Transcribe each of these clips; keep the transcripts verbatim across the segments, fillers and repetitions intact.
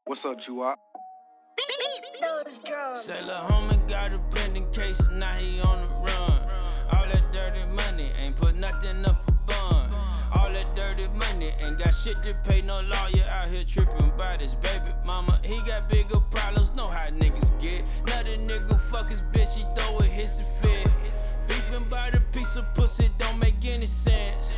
What's up, Juwop? Beat those drums. Say lil' homie got a pending case, now he on the run. All that dirty money ain't put nothing up for fun. All that dirty money ain't got shit to pay, no lawyer out here tripping by this baby mama. He got bigger problems, know how niggas get. Another nigga fuck his bitch, he throw it, hits and fit. Beefing by the piece of pussy don't make any sense.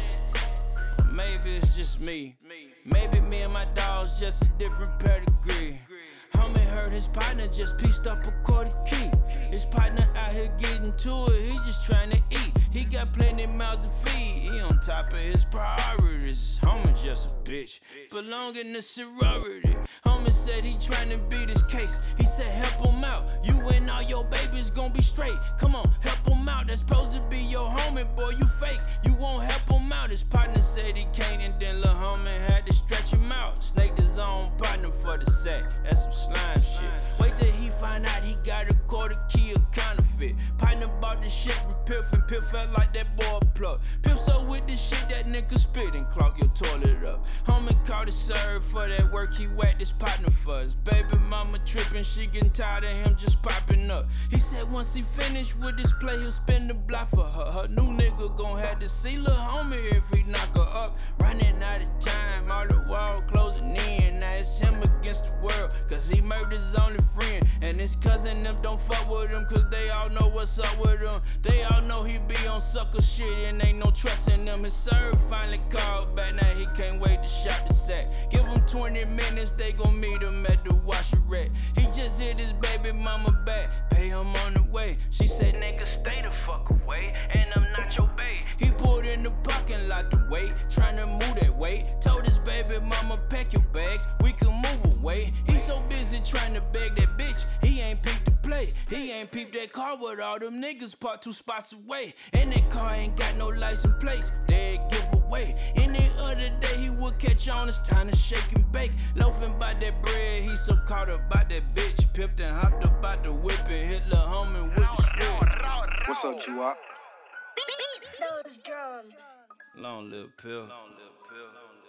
Maybe it's just me. Maybe me and my dogs just a different pedigree. Homie heard his partner just pieced up a quarter key. His partner out here getting to it, he just trying to eat. He got plenty mouths to feed, he on top of his priorities. Homie just a bitch, belong in the sorority. Homie said he trying to beat his case. He said help him out, you and all your babies gon' be straight. Come on, help him out, that's supposed to be your homie, boy, you fake. You won't help him out, his partner said he can't, and then lil' homie had to stretch him out. Snaked his own partner for the sack, that's some slime shit. Wait till he find out he got a quarter key of counterfeit. Partner bought the shit from Piff, and Piff felt like that boy plug. Piff so with the shit that nigga spit and clog your toilet up. Homie called it serve for that work, he whacked his partner for us. Baby mama tripping, she getting tired of him just popping up. He said once he finished with this play, he'll spin the block for her. Her new nigga gon' have to see lil' homie if he knock her up. Running out of time, all the wall closing in. Now it's him against the world, cause he murdered his only friend. And his cousin them don't fuck with him, cause they all know what's up with him. They all know he be on sucker shit and ain't no trust in them. His serve finally called back, now he can't wait to shop the sack. Give him twenty minutes, they gon' meet him at the washerette. He just hit his baby mama back, pay him on the way. She said, nigga, stay the fuck away, and I'm not your bae. He pulled in the parking lot to wait, tryna move that weight. Told his baby mama, pack your bags, we can move away. He so busy tryna beg that bitch, he ain't peeped the play. He ain't peeped that car with all them niggas parked two spots away. And that car ain't got no license plates, they give away. Any other day he would catch on, it's time to shake and bake. Loafing by that bread, he so caught up by that bitch. Pipped and hopped up by the whip and hit lil' homie with the shit. What's up, Juwop? Beat those drums. Long little pill. Long little pill.